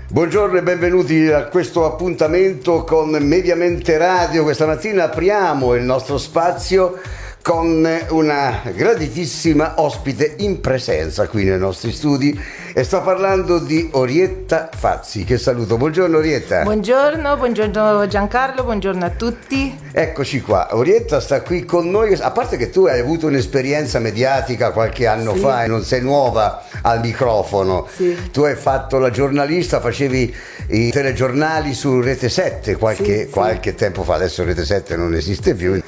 Buongiorno e benvenuti a questo appuntamento con Mediamente Radio. Questa mattina apriamo il nostro spazio con una graditissima ospite in presenza qui nei nostri studi e sto parlando di Orietta Fazzi, che saluto. Buongiorno Orietta. Buongiorno Giancarlo, buongiorno a tutti. Eccoci qua, Orietta sta qui con noi, a parte che tu hai avuto un'esperienza mediatica qualche anno fa e non sei nuova al microfono. Tu hai fatto la giornalista, facevi i telegiornali su Rete 7 qualche tempo fa, adesso Rete 7 non esiste più.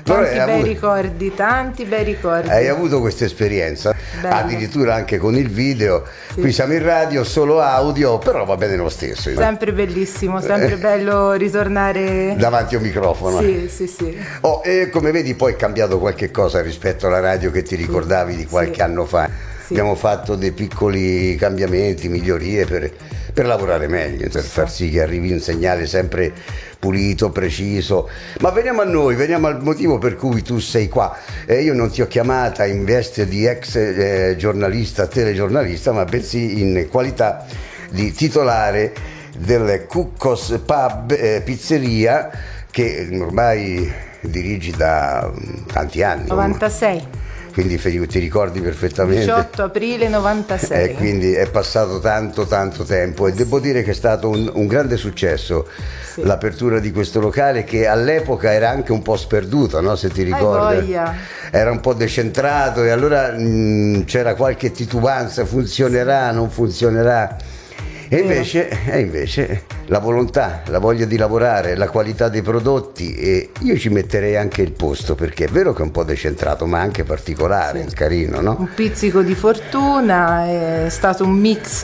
Tanti bei ricordi. Hai avuto questa esperienza, addirittura anche con il video. Qui siamo in radio, solo audio, però va bene lo stesso. Sempre bellissimo, sempre bello ritornare davanti a un microfono. Sì. E come vedi poi è cambiato qualche cosa rispetto alla radio che ti ricordavi di qualche anno fa. Abbiamo fatto dei piccoli cambiamenti, migliorie per lavorare meglio, per far sì che arrivi un segnale sempre pulito, preciso. Ma veniamo a noi, veniamo al motivo per cui tu sei qua. Io non ti ho chiamata in veste di ex giornalista, telegiornalista, ma bensì in qualità di titolare del Cuccos Pub Pizzeria, che ormai dirigi da tanti anni. 96. Quindi ti ricordi perfettamente. 18 aprile 96. Quindi è passato tanto tempo e devo dire che è stato un grande successo l'apertura di questo locale, che all'epoca era anche un po' sperduto, no? Se ti ricordi. Era un po' decentrato e allora c'era qualche titubanza, funzionerà, non funzionerà. E invece la volontà, la voglia di lavorare, la qualità dei prodotti, e io ci metterei anche il posto, perché è vero che è un po' decentrato ma anche particolare, carino, no? Un pizzico di fortuna, è stato un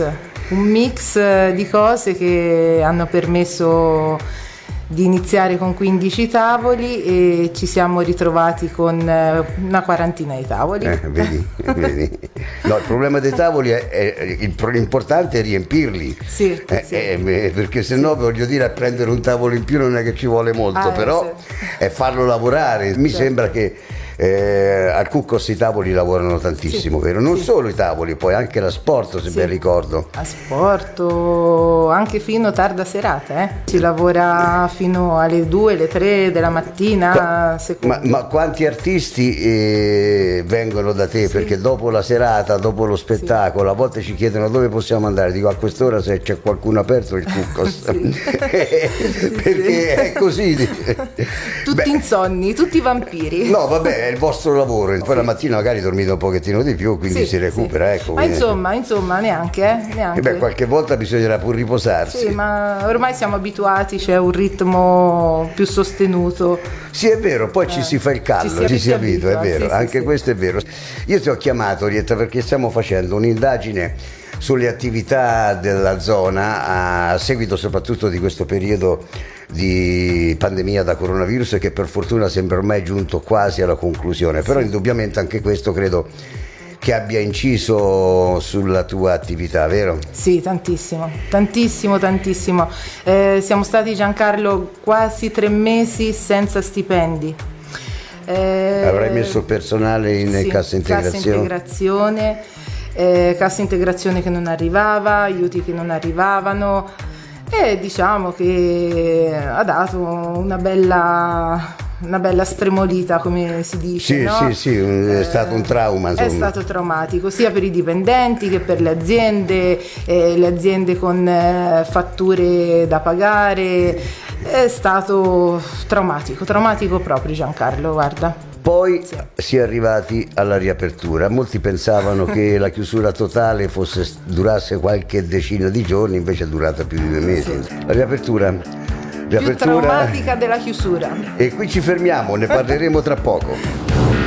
mix di cose che hanno permesso di iniziare con 15 tavoli e ci siamo ritrovati con una quarantina di tavoli. Vedi? No, il problema dei tavoli l'importante è riempirli. Perché sennò voglio dire, a prendere un tavolo in più non è che ci vuole molto, però è farlo lavorare. Mi sembra che al Cuccos i tavoli lavorano tantissimo, vero? Non solo i tavoli, poi anche l'asporto, se ben ricordo. Asporto anche fino tarda serata, si lavora fino alle 2, alle 3 della mattina. Ma quanti artisti vengono da te? Perché dopo la serata, dopo lo spettacolo, a volte ci chiedono dove possiamo andare. Dico, a quest'ora se c'è qualcuno aperto il Cuccos. Perché è così. Tutti insonni, tutti vampiri. No, vabbè, è il vostro lavoro, poi la mattina magari dormite un pochettino di più, quindi si recupera, ecco. Ma insomma neanche. Qualche volta bisognerà pur riposarsi. Ma ormai siamo abituati, c'è un ritmo più sostenuto. Sì, è vero, poi ci si fa il callo, ci si abitua, è vero, anche questo è vero. Io ti ho chiamato, Orietta, perché stiamo facendo un'indagine sulle attività della zona a seguito soprattutto di questo periodo di pandemia da coronavirus, che per fortuna sembra ormai giunto quasi alla conclusione, però indubbiamente anche questo credo che abbia inciso sulla tua attività, vero? Sì, tantissimo. Siamo stati, Giancarlo, quasi 3 mesi senza stipendi. Avrai messo il personale in cassa integrazione? Cassa integrazione che non arrivava, aiuti che non arrivavano, e diciamo che ha dato una bella stremolita, come si dice. Sì, è stato un trauma, insomma. È stato traumatico sia per i dipendenti che per le aziende con fatture da pagare. È stato traumatico proprio, Giancarlo, guarda. Poi si è arrivati alla riapertura. Molti pensavano che la chiusura totale durasse qualche decina di giorni, invece è durata più di 2 mesi. La riapertura più traumatica della chiusura. E qui ci fermiamo, ne parleremo tra poco.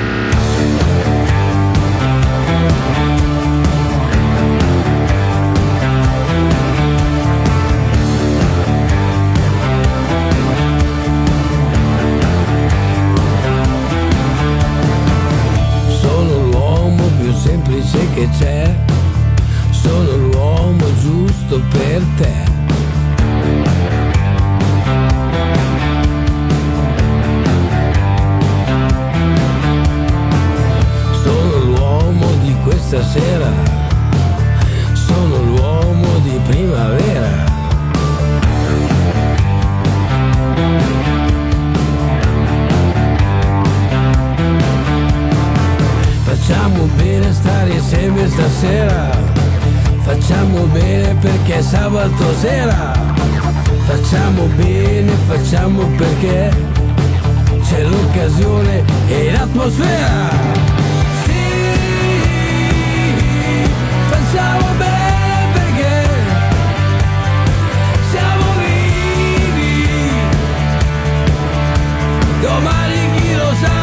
Che c'è, sono l'uomo giusto per te. Sono l'uomo di questa sera, sono l'uomo di primavera. perché sabato sera facciamo bene, facciamo perché c'è l'occasione e l'atmosfera. Sì, facciamo bene perché siamo vivi, domani chi lo sa.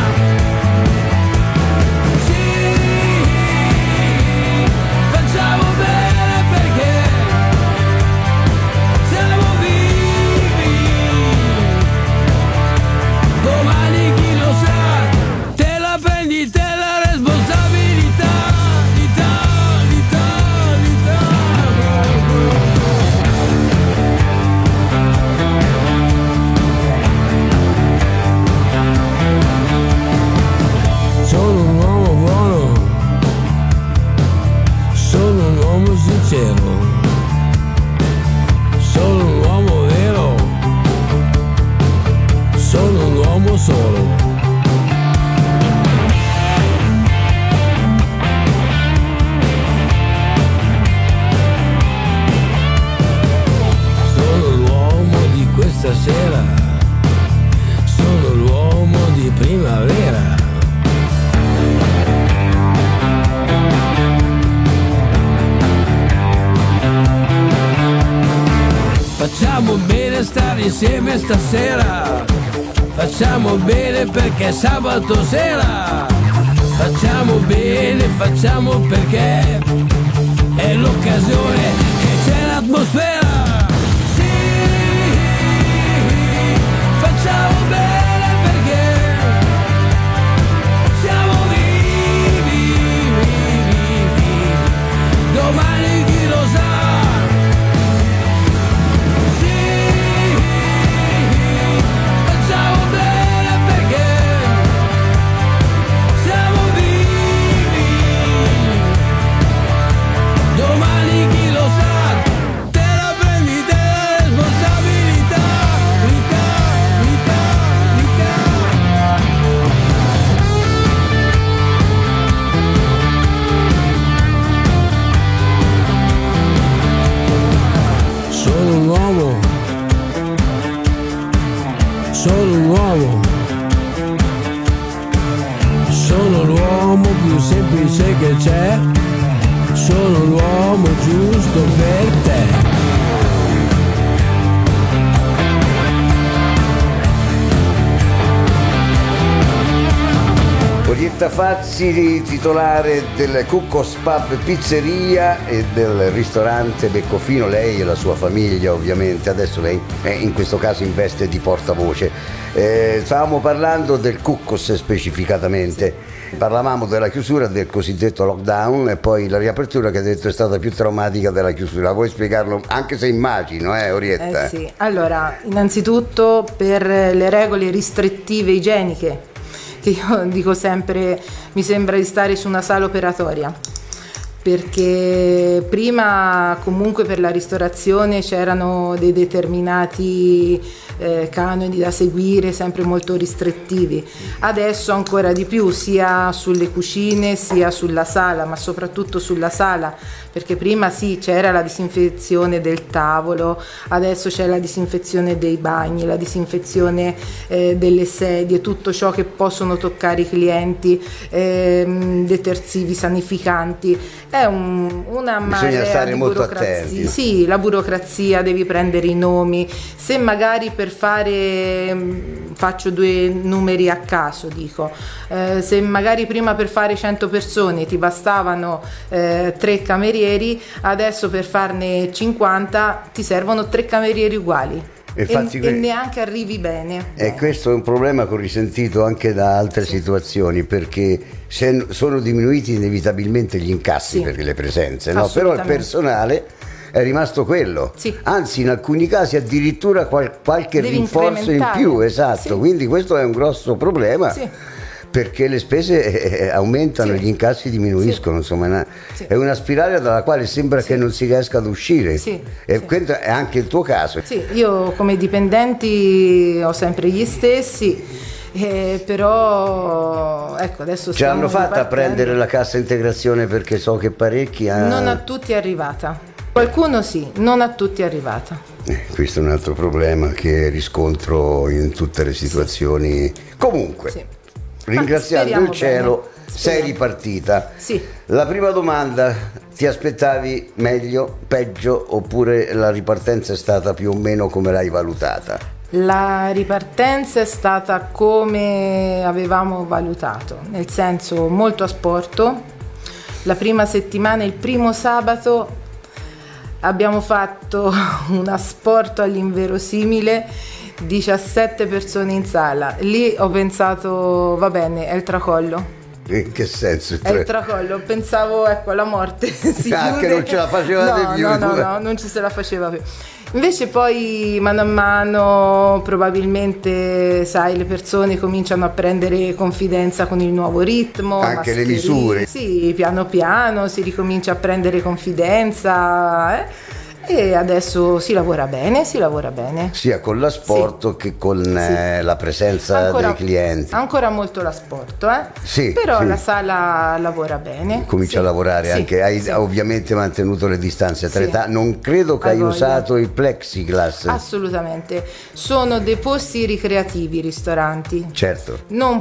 Sono un uomo vero, sono un uomo solo. Sono l'uomo di questa sera, sono l'uomo di primavera. Facciamo bene stare insieme stasera, facciamo bene perché è sabato sera, facciamo bene, facciamo perché è l'occasione e c'è l'atmosfera. Sì, facciamo bene perché siamo vivi, domani chi lo sa. Sono un uomo, sono l'uomo più semplice che c'è, sono l'uomo giusto per te. Orietta Fazzi, titolare del Cuccos Pub Pizzeria e del ristorante Beccofino, lei e la sua famiglia ovviamente, adesso lei è in questo caso in veste di portavoce. Stavamo parlando del Cuccos specificatamente, parlavamo della chiusura, del cosiddetto lockdown e poi la riapertura che ha detto è stata più traumatica della chiusura. Vuoi spiegarlo? Anche se immagino, Orietta? Sì, allora innanzitutto per le regole restrittive igieniche, che io dico sempre, mi sembra di stare su una sala operatoria, perché prima comunque per la ristorazione c'erano dei determinati canoni da seguire, sempre molto restrittivi. Adesso ancora di più, sia sulle cucine sia sulla sala, ma soprattutto sulla sala, perché prima sì, c'era la disinfezione del tavolo, adesso c'è la disinfezione dei bagni, la disinfezione delle sedie, tutto ciò che possono toccare i clienti, detersivi, sanificanti. È una bisogna stare molto attenti. Sì, la burocrazia, devi prendere i nomi. Se magari per fare, faccio due numeri a caso, dico, se magari prima per fare 100 persone ti bastavano 3 camerieri, adesso per farne 50 ti servono 3 camerieri uguali. E neanche arrivi bene. E questo è un problema che ho risentito anche da altre situazioni, perché sono diminuiti inevitabilmente gli incassi per le presenze, no? Però il personale è rimasto quello, anzi in alcuni casi addirittura qualche rinforzo in più, esatto, quindi questo è un grosso problema. Perché le spese aumentano e gli incassi diminuiscono, insomma è una spirale dalla quale sembra che non si riesca ad uscire, e questo è anche il tuo caso. Io come dipendenti ho sempre gli stessi, però ecco, adesso ce l'hanno fatta a prendere la cassa integrazione, perché so che parecchi non a tutti è arrivata. Qualcuno sì, non a tutti è arrivata. Questo è un altro problema che riscontro in tutte le situazioni. Comunque, Sì. ringraziando il cielo, bene. sei ripartita. Sì. La prima domanda, ti aspettavi meglio, peggio, oppure la ripartenza è stata più o meno come l'hai valutata? La ripartenza è stata come avevamo valutato, nel senso molto a sporto. La prima settimana, il primo sabato, abbiamo fatto un asporto all'inverosimile, 17 persone in sala. Lì ho pensato, va bene, è il tracollo. In che senso? È il tracollo, pensavo, ecco, la morte si chiude. Che non ce la facevate più. No, non ci se la faceva più. Invece poi mano a mano probabilmente, sai, le persone cominciano a prendere confidenza con il nuovo ritmo. Anche le misure. Sì, piano piano si ricomincia a prendere confidenza. E adesso si lavora bene. Sia con l'asporto che con la presenza dei clienti. Ancora molto l'asporto, Sì, però sì. la sala lavora bene. Comincia a lavorare anche, hai ovviamente mantenuto le distanze tra età. Non credo che hai usato il plexiglass. Assolutamente, sono dei posti ricreativi i ristoranti. Certo. Non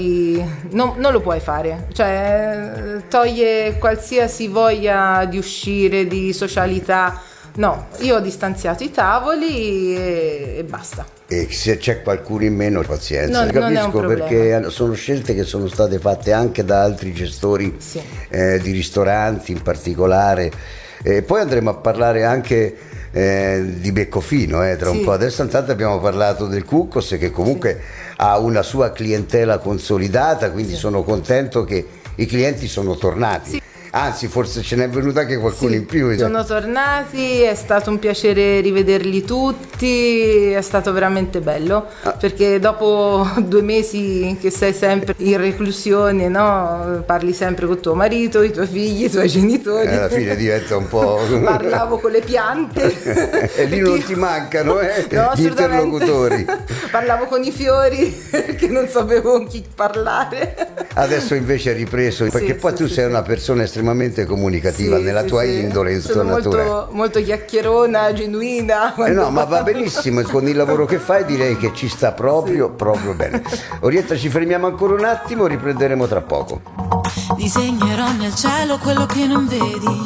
lo puoi fare, cioè toglie qualsiasi voglia di uscire, di socialità. No, io ho distanziato i tavoli e basta. E se c'è qualcuno in meno, pazienza. Non è un Capisco, problema. perché sono scelte che sono state fatte anche da altri gestori di ristoranti in particolare. Poi andremo a parlare anche di Beccofino tra un po'. Adesso intanto abbiamo parlato del Cuccos, che comunque ha una sua clientela consolidata, quindi sono contento che i clienti sono tornati. Anzi, forse ce n'è venuto anche qualcuno in più. Sono tornati, è stato un piacere rivederli tutti, è stato veramente bello, perché dopo 2 mesi che sei sempre in reclusione, no? Parli sempre con tuo marito, i tuoi figli, i tuoi genitori. Alla fine diventa un po'... Parlavo con le piante. E lì non ti mancano No, gli interlocutori. Parlavo con i fiori perché non sapevo con chi parlare. Adesso invece è ripreso, perché poi tu sei una persona estremamente comunicativa nella tua indole, in tua natura. Molto chiacchierona, genuina. No, ma va benissimo, con il lavoro che fai direi che ci sta proprio bene. Orietta, ci fermiamo ancora un attimo, riprenderemo tra poco. Disegnerò nel cielo quello che non vedi,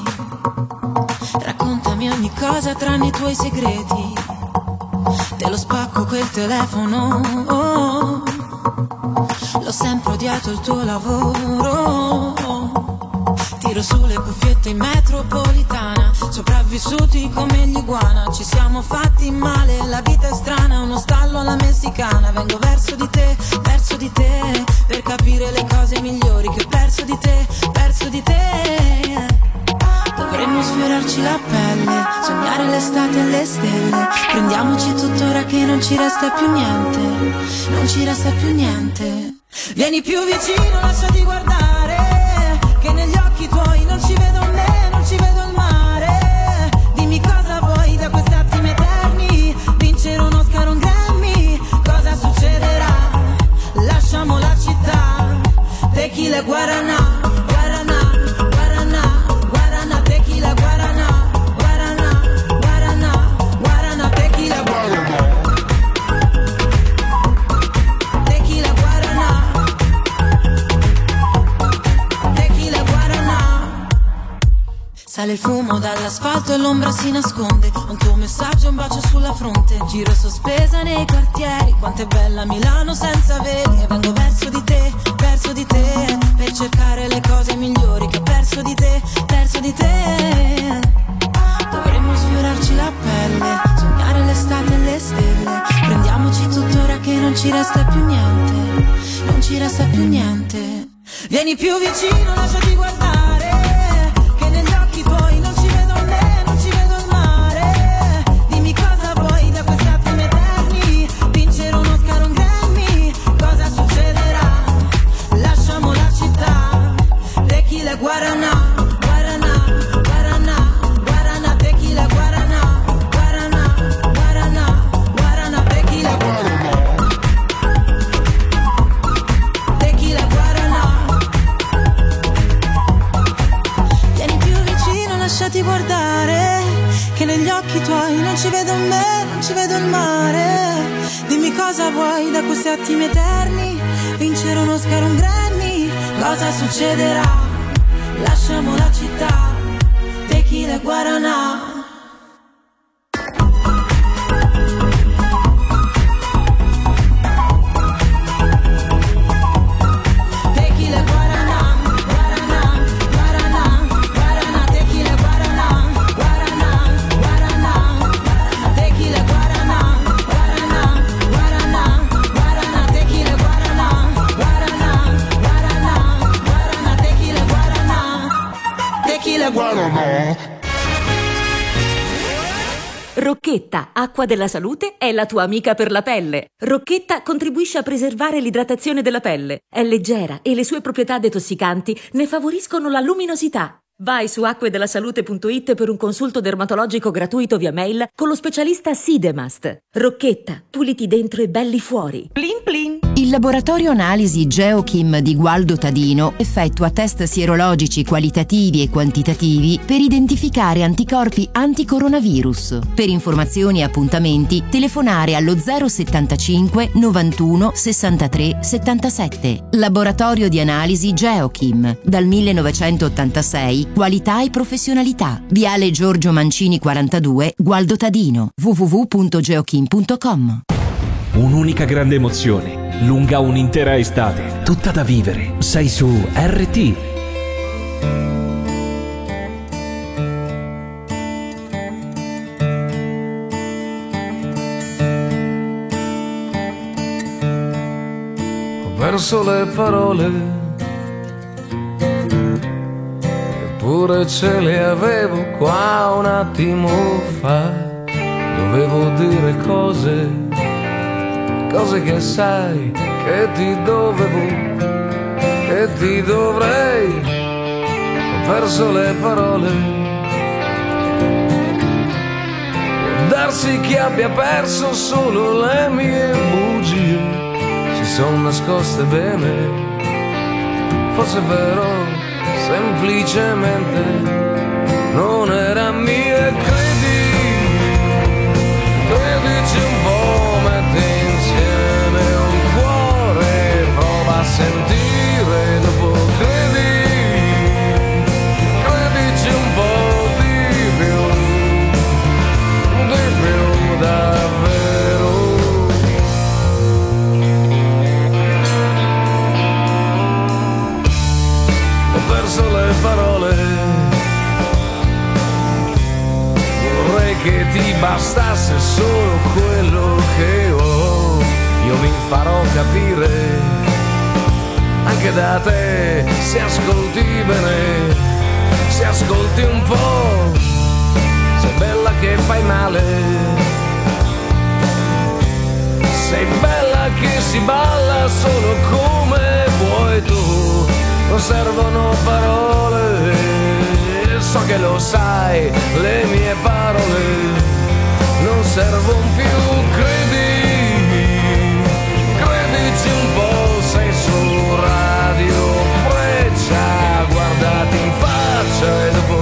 raccontami ogni cosa tranne i tuoi segreti, te lo spacco quel telefono, l'ho sempre odiato il tuo lavoro. Tiro sulle cuffiette in metropolitana, sopravvissuti come gli iguana. Ci siamo fatti male, la vita è strana, uno stallo alla messicana. Vengo verso di te, per capire le cose migliori che ho perso di te. Dovremmo sfiorarci la pelle, sognare l'estate e le stelle. Prendiamoci tuttora che non ci resta più niente. Vieni più vicino, lasciati guardare, che negli occhi tuoi non ci vedo me, non ci vedo il mare. Dimmi cosa vuoi da questi attimi eterni, vincere un Oscar, un Grammy, cosa succederà? Lasciamo la città, tequila guaraná, guaraná, guaraná, guaraná, tequila guaraná, guaraná, guaraná, guaraná, tequila guaraná. Sale il fumo dall'asfalto e l'ombra si nasconde. Un tuo messaggio, un bacio sulla fronte. Giro sospesa nei quartieri. Quanto è bella Milano senza veli. E vengo verso di te, per cercare le cose migliori che ho perso di te. Dovremmo sfiorarci la pelle, sognare l'estate e le stelle. Prendiamoci tuttora che non ci resta più niente. Vieni più vicino, lasciati guardare, che negli occhi tuoi non ci vedo me, non ci vedo il mare. Dimmi cosa vuoi da questi attimi eterni, vincere un Oscar, un Grammy, cosa succederà? Lasciamo la città, tequila guaraná, guaraná, guaraná, guaraná, tequila guaraná, guaraná, guaraná, guaraná, tequila guaraná. Tequila guaraná. negli occhi tuoi non ci vedo me, non ci vedo il mare. Dimmi cosa vuoi da questi attimi eterni, vincere un Oscar, un Grammy, cosa succederà? Lasciamo la città, tequila e guaranà. Rocchetta, acqua della salute, è la tua amica per la pelle. Rocchetta contribuisce a preservare l'idratazione della pelle. È leggera e le sue proprietà detossicanti ne favoriscono la luminosità. Vai su acquedelasalute.it per un consulto dermatologico gratuito via mail con lo specialista Sidemast. Rocchetta, puliti dentro e belli fuori. Plin plin. Il laboratorio analisi Geochim di Gualdo Tadino effettua test sierologici qualitativi e quantitativi per identificare anticorpi anticoronavirus. Per informazioni e appuntamenti telefonare allo 075 91 63 77. Laboratorio di analisi Geochim, dal 1986, qualità e professionalità. Viale Giorgio Mancini 42, Gualdo Tadino. www.geochim.com. Un'unica grande emozione, lunga un'intera estate, tutta da vivere. Sei su RT. Ho perso le parole, eppure ce le avevo qua un attimo fa. Dovevo dire cose che sai che ti dovevo, che ti dovrei. Ho perso le parole. Può darsi che abbia perso solo le mie bugie, si sono nascoste bene. Forse però semplicemente non era mia. Credici un po', metti insieme un cuore, prova a sentire dopo. Credici un po' di più davvero. Ho perso le parole, vorrei che ti bastasse solo quello che ho. Io mi farò capire anche da te, se ascolti bene, se ascolti un po'. Sei bella che fai male, sei bella che si balla solo come vuoi tu. Non servono parole, so che lo sai, le mie parole non servono più. Credici un po', sei su Radio Freccia, guardati in faccia e dopo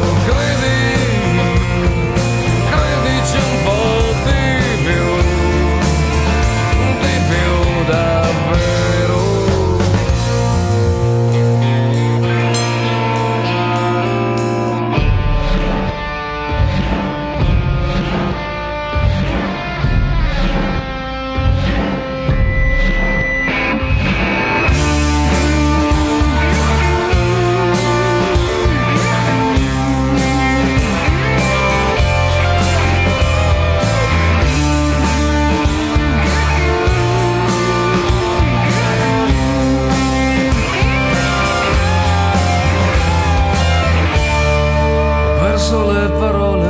credici un po' di più davvero. Le parole,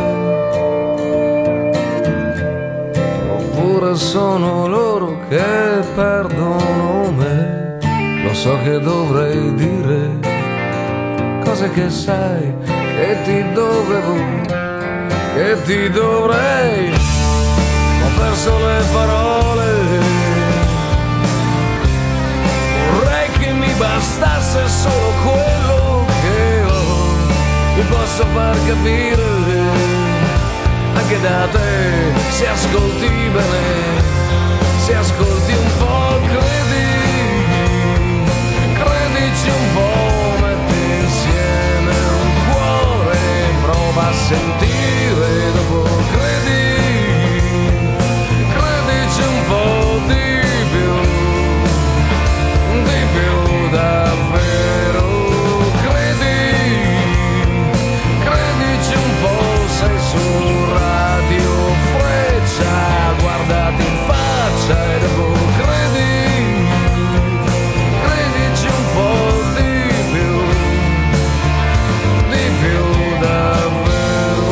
oppure sono loro che perdono me. Lo so che dovrei dire cose che sai che ti dovevo, che ti dovrei. Ho perso le parole, vorrei che mi bastasse solo quello che ho. Mi posso far capire anche da da te, se ascolti bene, se ascolti un po', credici un po', metti insieme un cuore, prova a sentire dopo, credici un po' di più davvero, credici un po', sei su Radio Freccia, guardati in faccia e dopo credici un po' di più davvero.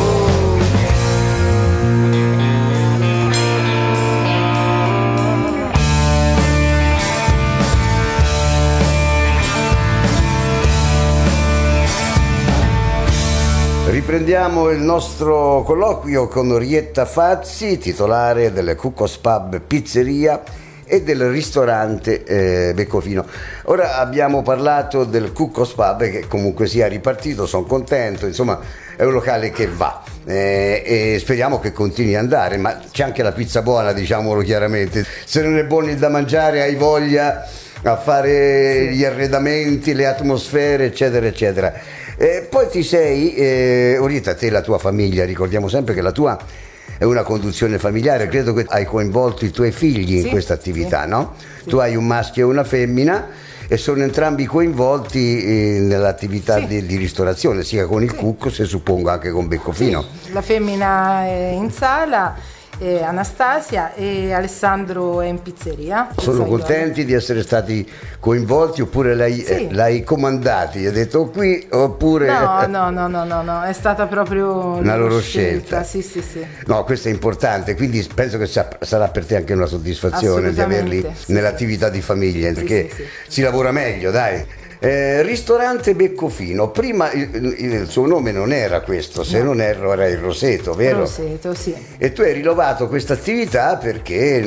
Riprendiamo il nostro colloquio con Orietta Fazzi, titolare del Cuccos Pub Pizzeria e del ristorante Beccofino. Ora abbiamo parlato del Cuccos Pub, che comunque sia ripartito, sono contento, insomma è un locale che va e speriamo che continui ad andare, ma c'è anche la pizza buona, diciamolo chiaramente. Se non è buono il da mangiare, hai voglia a fare gli arredamenti, le atmosfere, eccetera eccetera. Poi ti sei, Orietta, te e la tua famiglia, ricordiamo sempre che la tua è una conduzione familiare, credo che hai coinvolto i tuoi figli in questa attività, no? Sì. Tu hai un maschio e una femmina e sono entrambi coinvolti nell'attività di ristorazione, sia con il Cuccos e suppongo anche con Beccofino. Sì, la femmina è in sala, Anastasia, e Alessandro è in pizzeria. Sono contenti di essere stati coinvolti oppure l'hai comandati? Gli hai detto qui oppure... No, è stata proprio una loro scelta. Sì. No, questo è importante, quindi penso che sarà per te anche una soddisfazione di averli nell'attività di famiglia, perché si lavora meglio, dai. Ristorante Beccofino, prima il suo nome non era questo, se non erro era il Roseto, vero? Roseto, sì. E tu hai rilevato questa attività perché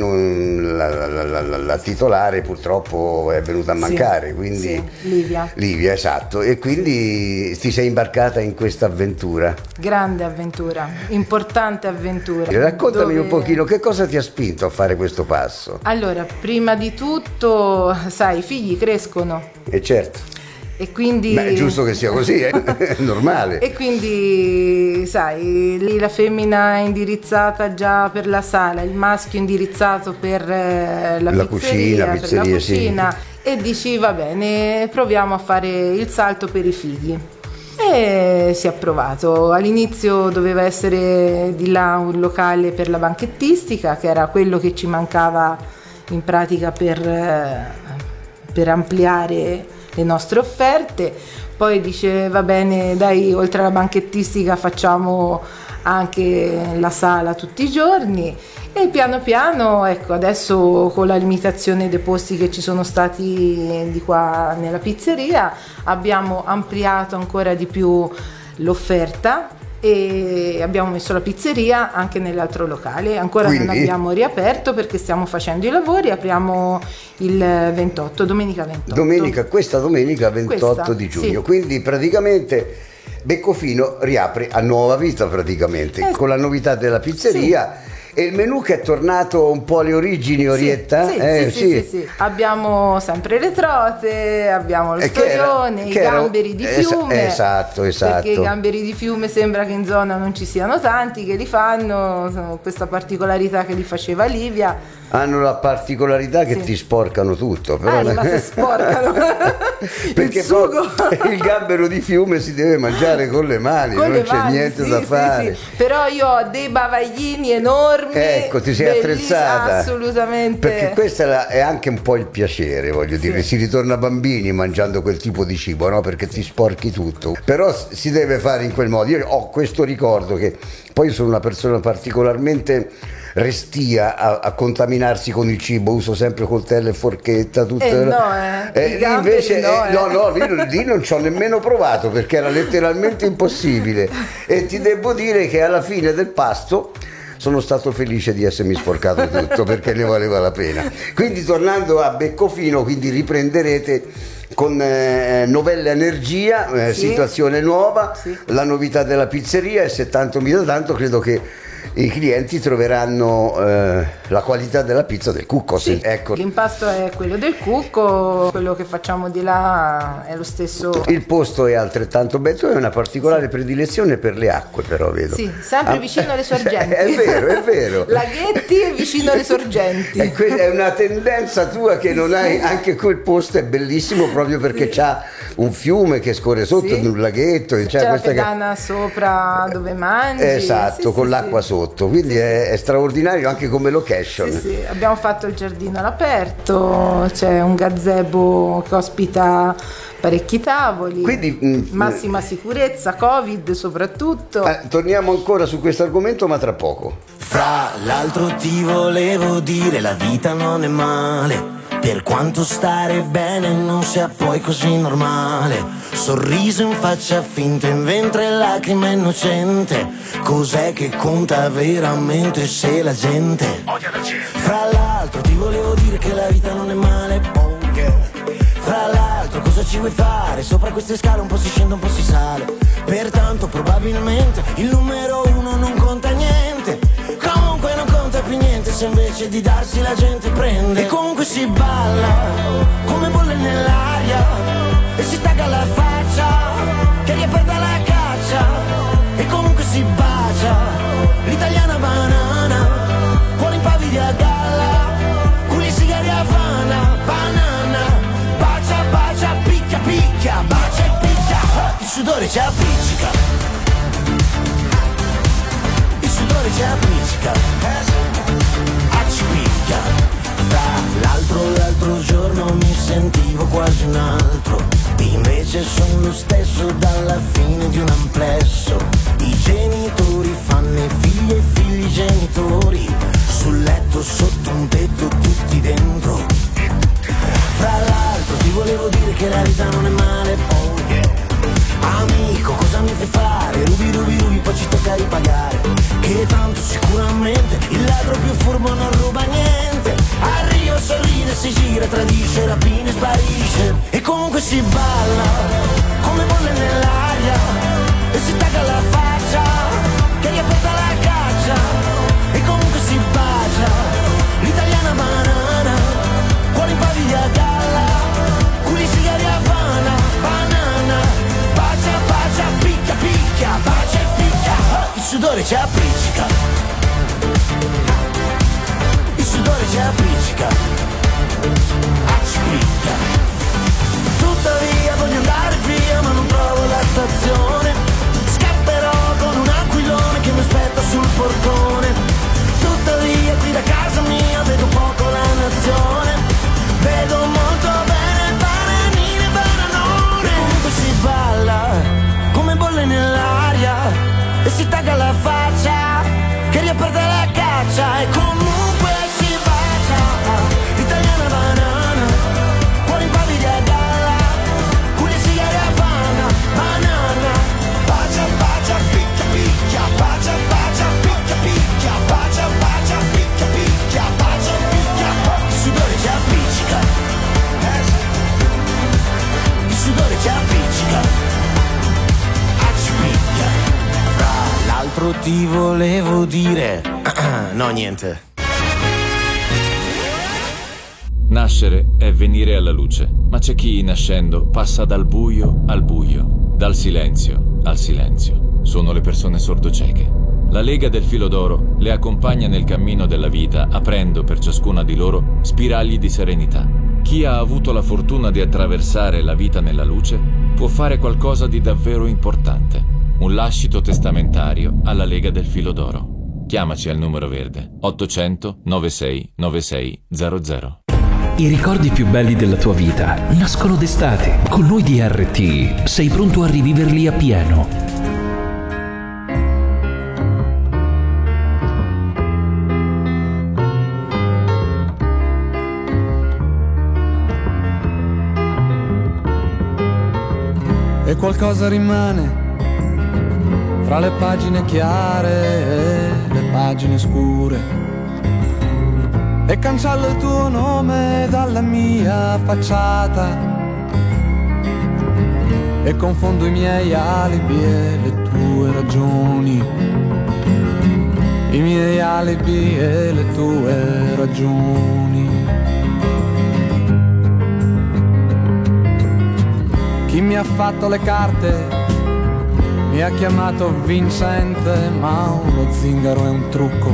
la titolare purtroppo è venuta a mancare, quindi Livia, esatto, e quindi ti sei imbarcata in questa avventura. Grande avventura, importante avventura. Raccontami un pochino che cosa ti ha spinto a fare questo passo. Allora, prima di tutto, sai, i figli crescono. E certo. E quindi... Beh, è giusto che sia così, è normale. E quindi, sai, lì la femmina è indirizzata già per la sala, il maschio indirizzato per la pizzeria, cucina, e dici va bene, proviamo a fare il salto per i figli. E si è provato. All'inizio doveva essere di là un locale per la banchettistica, che era quello che ci mancava in pratica per ampliare le nostre offerte. Poi dice va bene, dai, oltre alla banchettistica facciamo anche la sala tutti i giorni, e piano piano, ecco, adesso con la limitazione dei posti che ci sono stati di qua nella pizzeria abbiamo ampliato ancora di più l'offerta e abbiamo messo la pizzeria anche nell'altro locale. Ancora non abbiamo riaperto perché stiamo facendo i lavori. Apriamo il 28, domenica 28. Questa domenica 28 di giugno. Quindi praticamente Beccofino riapre a nuova vita praticamente, con la novità della pizzeria. E il menù che è tornato un po' alle origini, Orietta? Sì. Abbiamo sempre le trote, abbiamo lo storione, i gamberi di fiume. Esatto. Perché i gamberi di fiume sembra che in zona non ci siano tanti che li fanno, questa particolarità che li faceva Livia. Hanno la particolarità che ti sporcano tutto, però ma se sporcano perché il gambero di fiume si deve mangiare con le mani, non c'è niente da fare. Sì. Però io ho dei bavaglini enormi. Ecco, ti sei attrezzata. Assolutamente. Perché questo è anche un po' il piacere, voglio dire, si ritorna bambini mangiando quel tipo di cibo, no? Perché ti sporchi tutto. Però si deve fare in quel modo. Io ho questo ricordo che poi sono una persona particolarmente restia a contaminarsi con il cibo, uso sempre coltello e forchetta, invece lì non ci ho nemmeno provato perché era letteralmente impossibile, e ti devo dire che alla fine del pasto sono stato felice di essermi sporcato tutto perché ne valeva la pena. Quindi tornando a Beccofino, quindi riprenderete con novella energia, situazione nuova, la novità della pizzeria, e se tanto mi dà tanto credo che i clienti troveranno la qualità della pizza del Cucco. Sì, Ecco. L'impasto è quello del Cucco, quello che facciamo di là è lo stesso. Il posto è altrettanto bello, tu hai una particolare predilezione per le acque, però vedo. Sì, sempre vicino alle sorgenti. È vero. Laghetti e vicino alle sorgenti. È una tendenza tua che non hai, anche quel posto è bellissimo proprio perché c'ha un fiume che scorre sotto, un laghetto, c'è la pedana sopra dove mangi. Esatto, con l'acqua sotto, quindi è straordinario anche come location. Sì, abbiamo fatto il giardino all'aperto, c'è un gazebo che ospita parecchi tavoli, quindi massima sicurezza, Covid soprattutto. Torniamo ancora su questo argomento, ma tra poco. Fra l'altro ti volevo dire, la vita non è male, per quanto stare bene non sia poi così normale. Sorriso in faccia finta, in ventre lacrime innocente. Cos'è che conta veramente se la gente odia la gente? Fra l'altro ti volevo dire che la vita non è male, oh yeah. Fra l'altro cosa ci vuoi fare? Sopra queste scale un po' si scende, un po' si sale. Pertanto probabilmente il numero uno non conta niente. Comunque non conta più niente se invece di darsi la gente prende. E comunque si balla come bolle nell'aria e si tagga la faccia che riaperta la caccia. E comunque si bacia l'italiana banana, cuori impavidi a galla, culi sigari a Havana, banana. Bacia, bacia, picchia, picchia, bacia e picchia. Il sudore ci appiccica, il sudore ci appiccica, ci picchia. Tra l'altro giorno mi sentivo quasi un altro, invece sono lo stesso dalla fine di un amplesso. I genitori fanno i figli e i figli genitori, sul letto sotto un tetto tutti dentro. Fra l'altro ti volevo dire che la vita non è male, oh yeah. Amico, cosa mi fai fare? Rubi, rubi, rubi, poi ci tocca ripagare. Che tanto sicuramente il ladro più furbo non ruba niente. Arriva, sorride, si gira, tradisce, rapina e sparisce. E comunque si balla come bolle nell'aria e si tagga la faccia che riaperta la caccia. E comunque si bacia l'italiana banana, cuori impavidi a galla, culi sigari a Havana, banana. Bacia, bacia, picchia, picchia, bacia e picchia. Il sudore ci appiccica, il sudore ci appiccica, ci picchia. Tuttavia voglio andare via ma non trovo la stazione. Scapperò con un aquilone che mi aspetta sul portone. Tuttavia qui da casa mia vedo poco la nazione. Vedo molto bene bananine e bananone. Comunque si balla come bolle nell'aria e si tagga la faccia che riaperta la caccia. E comunque si bacia l'italiana banana, cuori impavidi a galla, culi sigari a Havana, banana. Bacia, bacia, picchia, picchia, bacia, bacia, picchia, picchia, bacia, bacia, picchia, picchia, bacia, picchia. Il sudore ci appiccica, il sudore ci appiccica, ci picchia. Fra l'altro ti volevo dire no, niente. Nascere è venire alla luce, ma c'è chi nascendo passa dal buio al buio, dal silenzio al silenzio. Sono le persone sordocieche. La Lega del Filo d'Oro le accompagna nel cammino della vita, aprendo per ciascuna di loro spiragli di serenità. Chi ha avuto la fortuna di attraversare la vita nella luce può fare qualcosa di davvero importante. Un lascito testamentario alla Lega del Filo d'Oro. Chiamaci al numero verde 800 96 96 00. I ricordi più belli della tua vita nascono d'estate. Con noi di RT sei pronto a riviverli appieno. E qualcosa rimane fra le pagine chiare e le pagine scure, e cancello il tuo nome dalla mia facciata e confondo i miei alibi e le tue ragioni. i miei alibi e le tue ragioni. Chi mi ha fatto le carte mi ha chiamato vincente, ma uno zingaro è un trucco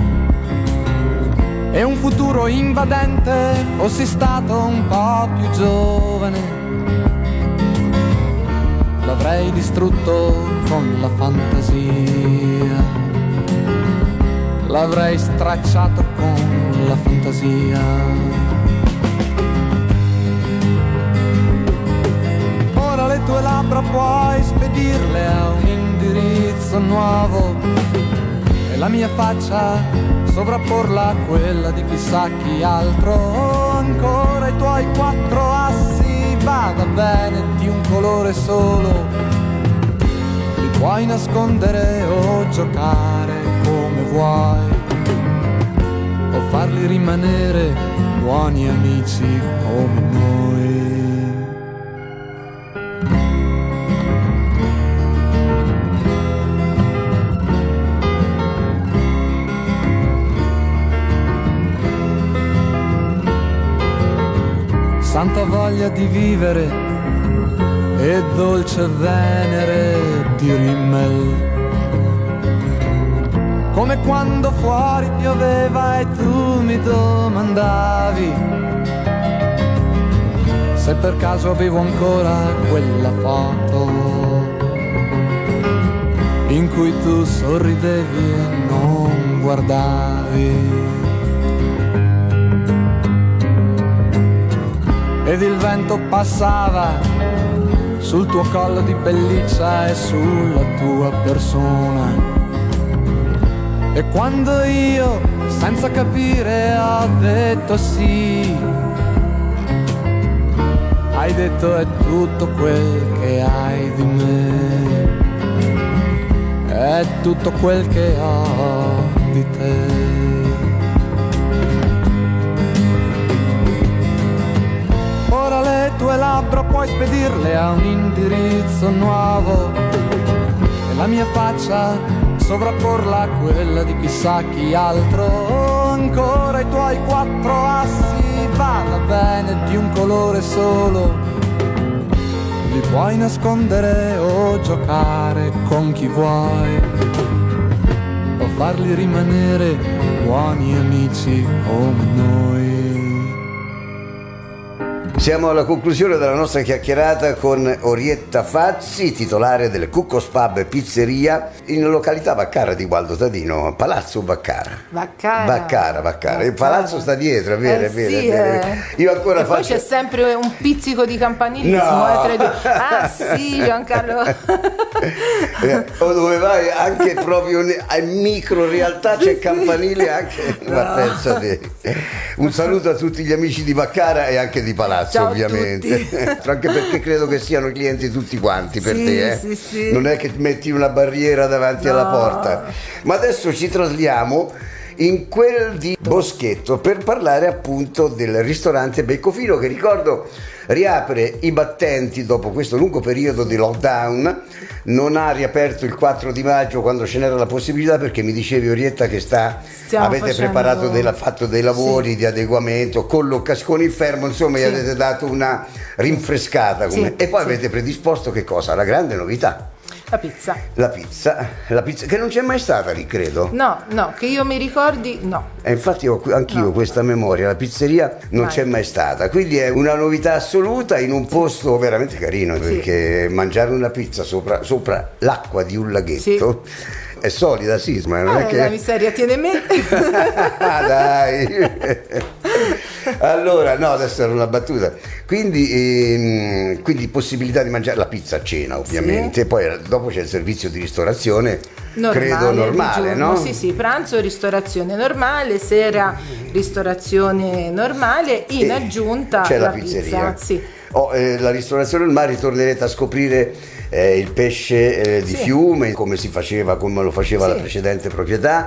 e un futuro invadente. Fossi stato un po' più giovane, l'avrei distrutto con la fantasia, l'avrei stracciato con la fantasia. Ora le tue labbra puoi spedirle a un indirizzo nuovo e la mia faccia sovrapporla a quella di chissà chi altro. Ancora i tuoi 4 assi, vada bene, di un colore solo, li puoi nascondere o giocare come vuoi, o farli rimanere buoni amici come noi. Santa voglia di vivere e dolce venere di Rimmel, come quando fuori pioveva e tu mi domandavi se per caso avevo ancora quella foto in cui tu sorridevi e non guardavi. Ed il vento passava sul tuo collo di pelliccia e sulla tua persona. E quando io, senza capire, ho detto sì, hai detto è tutto quel che hai di me, è tutto quel che ho di te. Ora le tue labbra puoi spedirle a un indirizzo nuovo e la mia faccia sovrapporla a quella di chissà chi altro. Ancora i tuoi 4 assi, vada bene, di un colore solo, li puoi nascondere o giocare con chi vuoi, o farli rimanere buoni amici come noi. Siamo alla conclusione della nostra chiacchierata con Orietta Fazzi, titolare del Cuccos Pub e Pizzeria in località Vaccara di Gualdo Tadino, Palazzo Vaccara. Vaccara. Il palazzo sta dietro, è vero, sì, Io ancora e poi c'è sempre un pizzico di campanilismo. No. Ah sì, Giancarlo. O dove vai anche proprio a micro realtà c'è campanile anche. Ma pensate. Un saluto a tutti gli amici di Vaccara e anche di Palazzo. Ciao, ovviamente, anche perché credo che siano clienti tutti quanti per te, sì. Non è che metti una barriera davanti alla porta. Ma adesso ci trasliamo in quel di Boschetto per parlare appunto del ristorante Beccofilo, che ricordo riapre i battenti dopo questo lungo periodo di lockdown. Non ha riaperto il 4 di maggio quando ce n'era la possibilità, perché mi dicevi, Orietta, che avete preparato fatto dei lavori di adeguamento con il fermo, insomma, gli avete dato una rinfrescata e poi avete predisposto che cosa? La grande novità. La pizza che non c'è mai stata lì, credo. No, che io mi ricordi, no. E infatti anch'io questa memoria, la pizzeria non c'è mai stata, quindi è una novità assoluta in un posto veramente carino, perché mangiare una pizza sopra l'acqua di un laghetto è solida, sì, ma non è che... La miseria tiene me. Dai. Allora, no, adesso era una battuta. Quindi possibilità di mangiare la pizza a cena, ovviamente. Poi dopo c'è il servizio di ristorazione, credo normale, no? Sì, pranzo ristorazione normale, sera ristorazione normale, in aggiunta c'è la pizzeria. La ristorazione normale, ritornerete a scoprire il pesce di fiume, come lo faceva la precedente proprietà.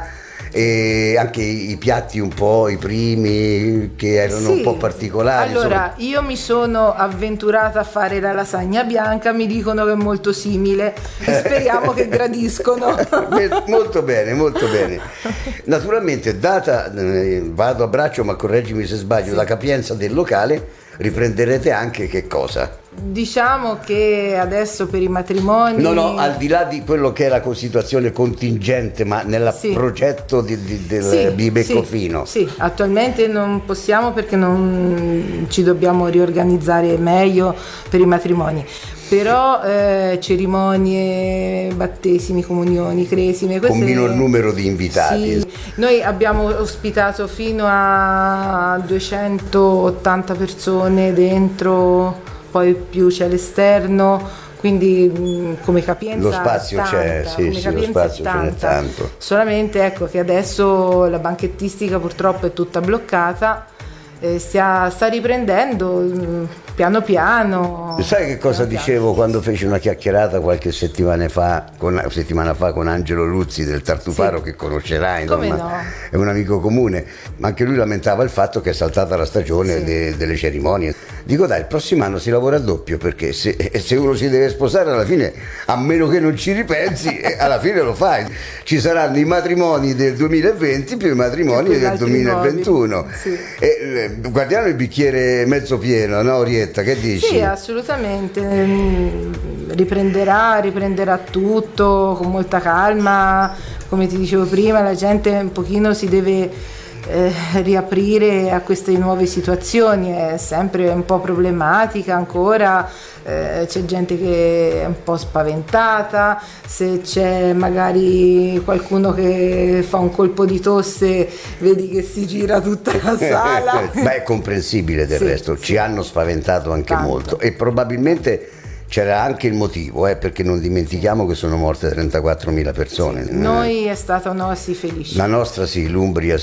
e anche i piatti un po', i primi che erano un po' particolari. Allora, io mi sono avventurata a fare la lasagna bianca, mi dicono che è molto simile e speriamo che gradiscono. Molto bene, molto bene. Naturalmente, data, vado a braccio, ma correggimi se sbaglio, la capienza del locale, riprenderete anche che cosa? Diciamo che adesso per i matrimoni... No, al di là di quello che è la situazione contingente, ma nel progetto di Beccofino. Sì, attualmente non possiamo perché non ci dobbiamo riorganizzare meglio per i matrimoni. Però cerimonie, battesimi, comunioni, cresime, con minor numero di invitati. Sì. Noi abbiamo ospitato fino a 280 persone dentro, poi più c'è l'esterno, quindi come capienza lo spazio c'è, lo spazio ce n'è tanto. Solamente ecco che adesso la banchettistica purtroppo è tutta bloccata, sta riprendendo piano piano. Sai che cosa dicevo quando feci una chiacchierata qualche settimana fa con Angelo Luzzi del Tartufaro, che conoscerai, insomma, è un amico comune, ma anche lui lamentava il fatto che è saltata la stagione delle cerimonie. Dico dai, il prossimo anno si lavora a doppio, perché se uno si deve sposare alla fine, a meno che non ci ripensi, alla fine lo fai. Ci saranno i matrimoni del 2020 più i matrimoni del 2021. E guardiamo il bicchiere mezzo pieno, no Orietta? Che dici? Sì, assolutamente. Riprenderà tutto con molta calma. Come ti dicevo prima, la gente un pochino si deve riaprire a queste nuove situazioni. È sempre un po' problematica ancora, c'è gente che è un po' spaventata, se c'è magari qualcuno che fa un colpo di tosse vedi che si gira tutta la sala. Beh, è comprensibile del resto, ci hanno spaventato anche tanto. Molto, e probabilmente c'era anche il motivo, perché non dimentichiamo che sono morte 34.000 persone. Noi è stata felice. La nostra l'Umbria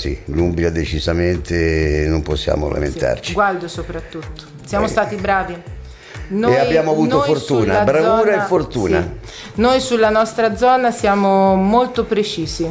decisamente non possiamo lamentarci. Gualdo soprattutto, siamo stati bravi. E abbiamo avuto fortuna, bravura e fortuna. Sì. Noi sulla nostra zona siamo molto precisi.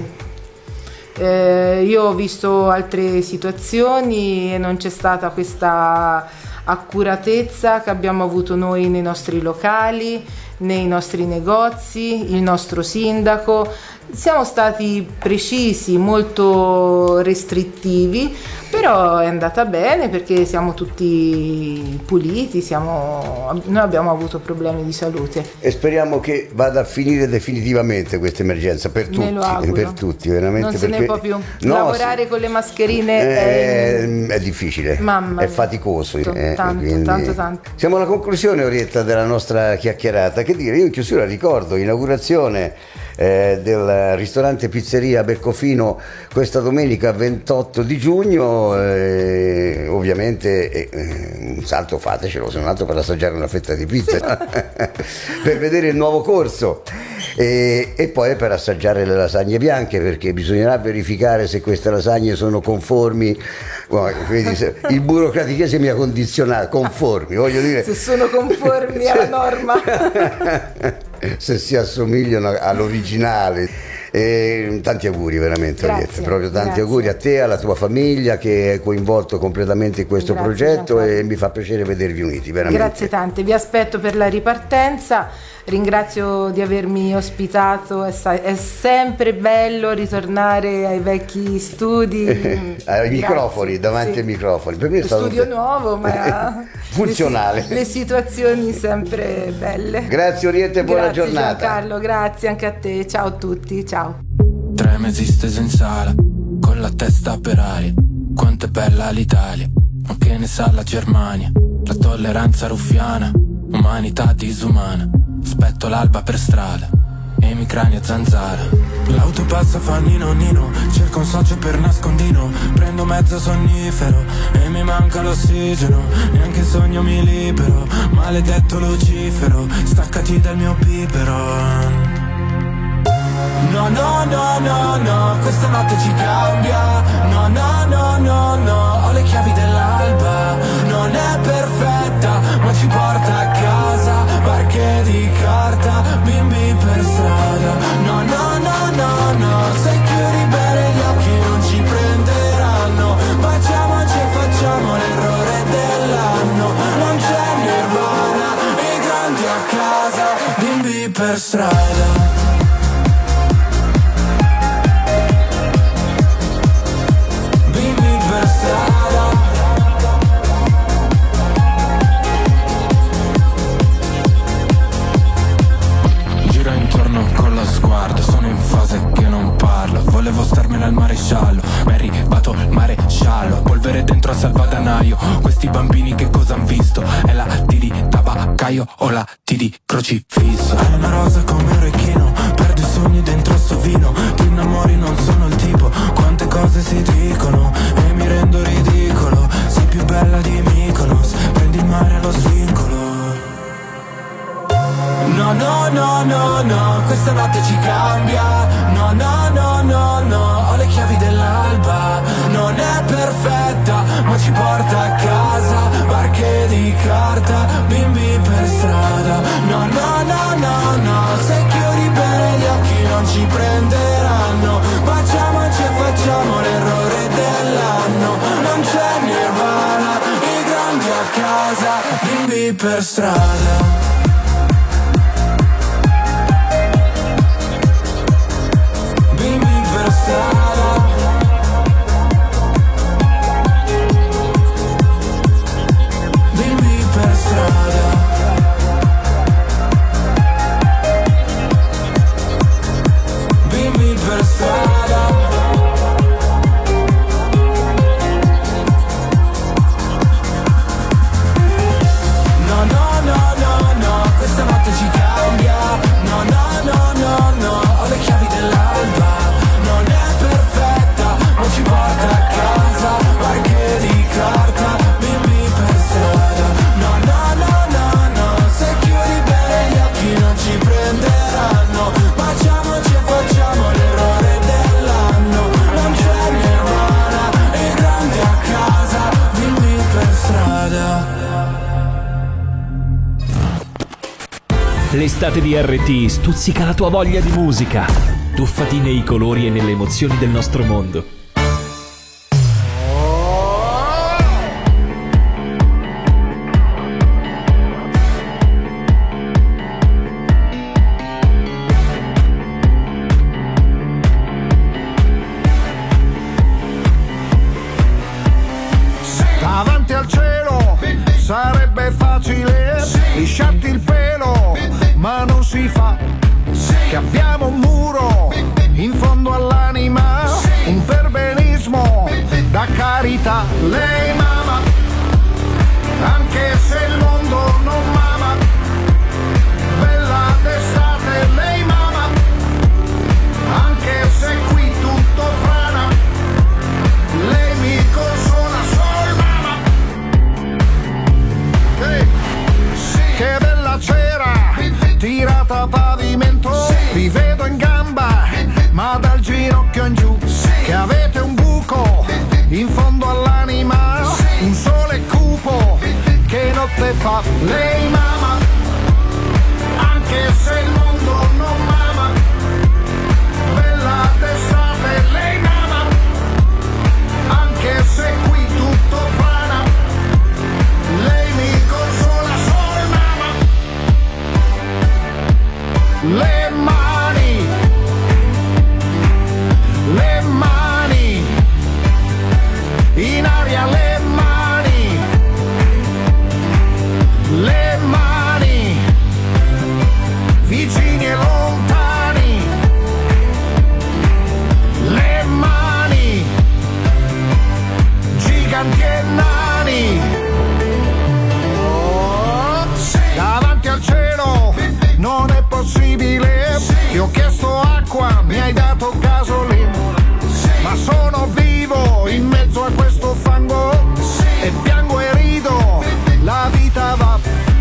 Io ho visto altre situazioni e non c'è stata questa accuratezza che abbiamo avuto noi nei nostri locali, nei nostri negozi, il nostro sindaco. Siamo stati precisi, molto restrittivi, però è andata bene perché siamo tutti puliti, noi abbiamo avuto problemi di salute. E speriamo che vada a finire definitivamente questa emergenza per tutti, veramente. Non se ne può più. Lavorare con le mascherine è difficile, mamma è faticoso. Tanto. Siamo alla conclusione, Orietta, della nostra chiacchierata. Che dire, io in chiusura ricordo inaugurazione del ristorante pizzeria Beccofino questa domenica 28 di giugno. Ovviamente un salto fatecelo, se non altro per assaggiare una fetta di pizza per vedere il nuovo corso e poi per assaggiare le lasagne bianche, perché bisognerà verificare se queste lasagne sono conformi. Quindi il burocratichese mi ha condizionato, conformi, voglio dire, se sono conformi alla norma, se si assomigliano all'originale. Tanti auguri veramente, Orietta, proprio tanti auguri a te, alla tua famiglia che è coinvolto completamente in questo progetto, e mi fa piacere vedervi uniti, veramente. Grazie tante, vi aspetto per la ripartenza, ringrazio di avermi ospitato, è sempre bello ritornare ai vecchi studi, ai microfoni, davanti ai microfoni. Per me è stato studio nuovo ma funzionale, le situazioni sempre belle. Grazie Orietta e buona giornata. Giancarlo, grazie anche a te, ciao a tutti, ciao. 3 mesi steso in sala, con la testa per aria. Quanto è bella l'Italia, ma che ne sa la Germania. La tolleranza ruffiana, umanità disumana. Aspetto l'alba per strada, emicrania zanzara. L'auto passa fa nino nino, cerco un socio per nascondino. Prendo mezzo sonnifero e mi manca l'ossigeno. Neanche in sogno mi libero, maledetto Lucifero, staccati dal mio bipero. No, no, no, no, no, questa notte ci cambia. No, no, no, no, no, ho le chiavi dell'alba. Non è perfetta, ma ci porta a casa. Barche di carta, bimbi per strada. No, no, no, no, no, se chiudi bene gli occhi per strada. Giro intorno con lo sguardo, sono in fase che non parlo. Volevo starmene al maresciallo, ma è arrivato il maresciallo. Polvere dentro a salvadanaio, questi bambini che cosa han visto? È la T di tabaccaio o la T di crocifisso? È una rosa come un orecchino, perdi i sogni dentro sto vino. Ti innamori, non sono il tipo, quante cose si dicono e mi rendo ridicolo. Sei più bella di Mykonos, prendi il mare allo svincolo. No, no, no, no, no, questa notte ci cambia. No, no, no, no, no, ho le chiavi dell'alba. Non è perfetta, ma ci porta a casa. Barche di carta, bimbi per strada. No, no, no, no, no, se chiudi bene gli occhi non ci prenderanno. Baciamoci e facciamo l'errore dell'anno. Non c'è Nirvana, i grandi a casa, bimbi per strada. Bimbi per strada. Bimbi per strada. No, no, no, no, no, questa notte ci cambia. No, no, no, no, no, ho le chiavi dell'alba. Ci porta a casa, barche di carta, bimbi per strada. No, no, no, no, no, se chiudi bene gli occhi non ci prenderanno. Baciamoci e facciamo l'errore dell'anno. Non c'è Nirvana, i grandi a casa, bimbi per strada. L'estate di RT stuzzica la tua voglia di musica. Tuffati nei colori e nelle emozioni del nostro mondo. Davanti al cielo sarebbe facile lisciarti il pelo, ma non si fa. Che abbiamo un muro in fondo all'anima, un perbenismo da carità. Lei mama, anche se il mondo non mama. Bella d'estate, lei mama, anche se qui tutto frana. Lei mi consola, sol mama. Hey. Che bella cera tirata a pavimento. Vi vedo in gamba, ma dal ginocchio in giù. Che avete un buco in fondo all'anima, un sole cupo che notte fa. Lei mama, anche se il mondo non mama. Bella d'estate, lei mama, anche se qui tutto frana. Lei mi consola, sol mama. Le mani, le mani, in aria le mani, le mani, vicini e lontani, le mani, giganti e nani. Davanti al cielo non è possibile. Ti ho chiesto acqua, mi hai dato gasolina. Ma sono vivo in mezzo a questo fango e piango e rido, la vita va.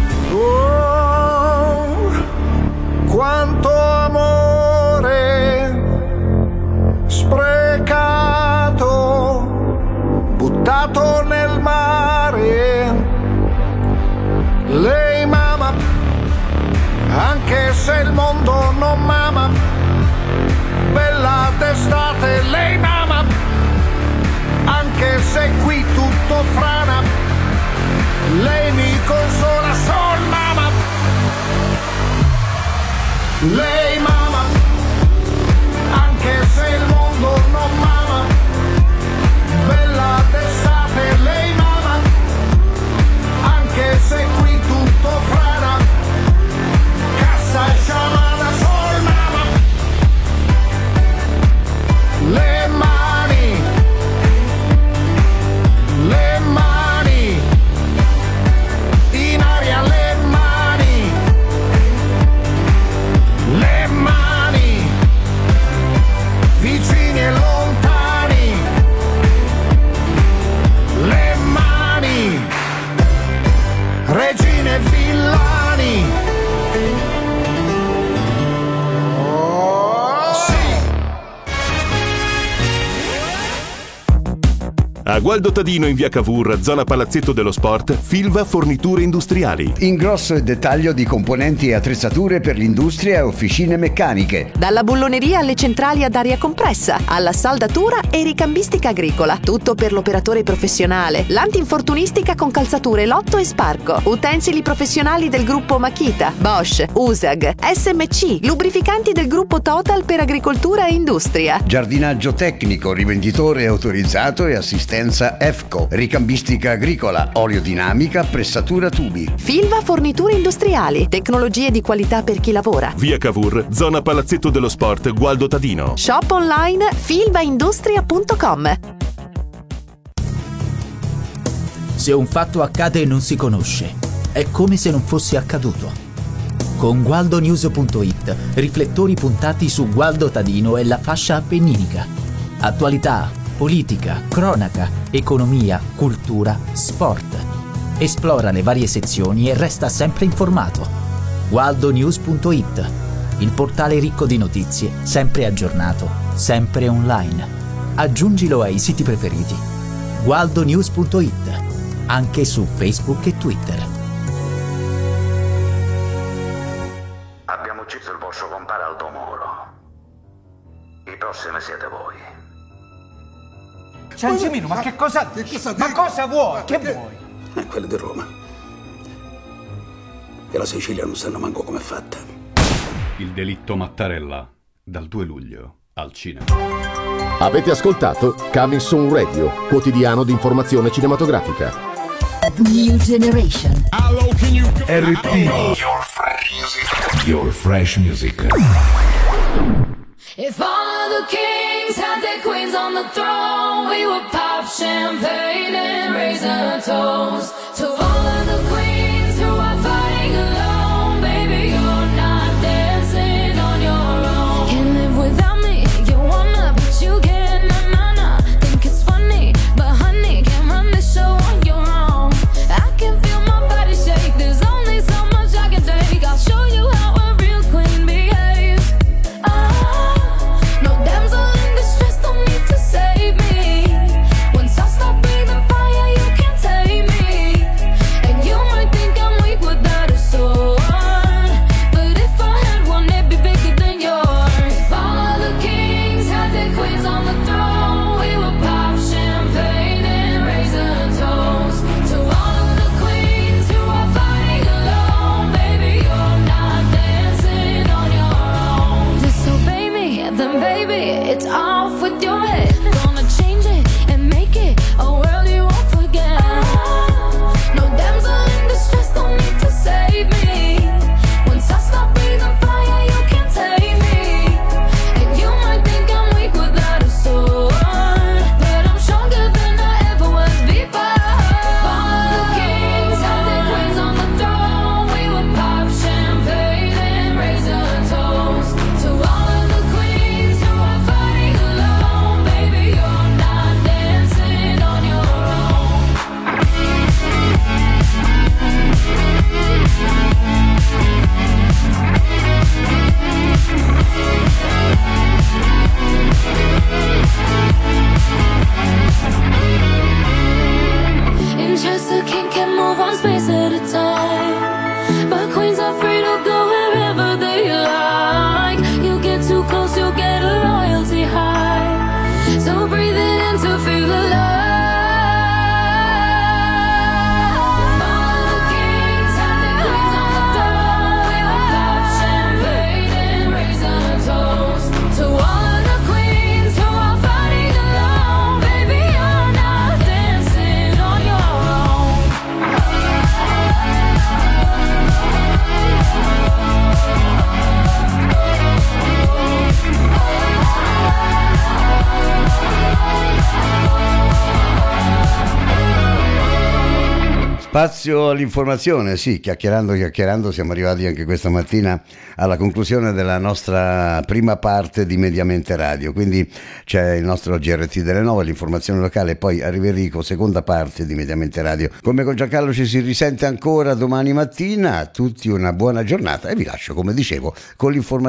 Oh, quanto amore sprecato, buttato nel mare. Lei mama, anche se il mondo non mama. Bella d'estate, lei mama, anche se qui tutto frana. Lei mi consola, sol mama. Lei mama, anche se il mondo non mama. Bella d'estate, lei mama, anche se qui tutto frana. Cassa e sciamana, sol mama. Le mani, in aria le mani, vicini e lontani, le mani, regine e villani. A Gualdo Tadino in via Cavour, zona Palazzetto dello Sport, Filva Forniture Industriali. Ingrosso e dettaglio di componenti e attrezzature per l'industria e officine meccaniche. Dalla bulloneria alle centrali ad aria compressa, alla saldatura e ricambistica agricola. Tutto per l'operatore professionale. L'antinfortunistica con calzature Lotto e Sparco. Utensili professionali del gruppo Makita, Bosch, USAG, SMC. Lubrificanti del gruppo Total per agricoltura e industria. Giardinaggio tecnico, rivenditore autorizzato e assistenza EFCO, ricambistica agricola, oleodinamica, pressatura tubi. Filva Forniture Industriali, tecnologie di qualità per chi lavora. Via Cavour, zona Palazzetto dello Sport, Gualdo Tadino. Shop online filvaindustria.com. Se un fatto accade e non si conosce, è come se non fosse accaduto. Con gualdonews.it, riflettori puntati su Gualdo Tadino e la fascia appenninica. Attualità, politica, cronaca, economia, cultura, sport. Esplora le varie sezioni e resta sempre informato. gualdonews.it, il portale ricco di notizie, sempre aggiornato, sempre online. Aggiungilo ai siti preferiti. gualdonews.it, anche su Facebook e Twitter. Abbiamo ucciso il vostro compare Aldo Moro. I prossimi siete voi. Ciancimino, ma che cosa vuoi? Che vuoi? Quello di Roma. E la Sicilia non sanno manco com'è fatta. Il delitto Mattarella, dal 2 luglio al cinema. Avete ascoltato Coming Soon Radio, quotidiano di informazione cinematografica. New Generation. RT. Your fresh music. If all of the kings had their queens on the throne, we would pop champagne and raise a toast to all of the queens who are fighting alone. Baby, you're not dancing on your own. Can't live without me, you wanna, but you can't, nah. Think it's funny, but honey, can't run this show on your own. I can feel my body shake, there's only so much I can take. I'll show you how a real queen behaves. No damsel in distress, don't need to save me. Once I stop breathing fire, you can't take me. And you might think I'm weak without a sword, but if I had one, it'd be bigger than yours. If all of the kings had their queens on the throne, we would pop champagne and raise a toast to all of the queens who are fighting alone. Baby, you're not dancing on your own. Disobey me, then baby, it's off with your head. Gonna change it and make it a world you won't forget. No damsel in distress, don't need to save me. Once I stop breathing fire, you can't take me. And you might think I'm weak without a sword, but I'm stronger than I ever was before. All of the kings had their queens on the throne, we would pop champagne and raise a toast to all of the queens who are fighting alone. Baby, you're not dancing on your own. In just a king can move one space at a time, but queens are free to go wherever they like. You get too close, you'll get a royalty high. So breathe it in to feel alive. All of the kings had their queens on the throne. We would pop champagne and Spazio all'informazione, sì, chiacchierando siamo arrivati anche questa mattina alla conclusione della nostra prima parte di Mediamente Radio, quindi c'è il nostro GRT delle 9, l'informazione locale, e poi arriva Enrico, seconda parte di Mediamente Radio. Come con Giancarlo ci si risente ancora domani mattina, a tutti una buona giornata e vi lascio, come dicevo, con l'informazione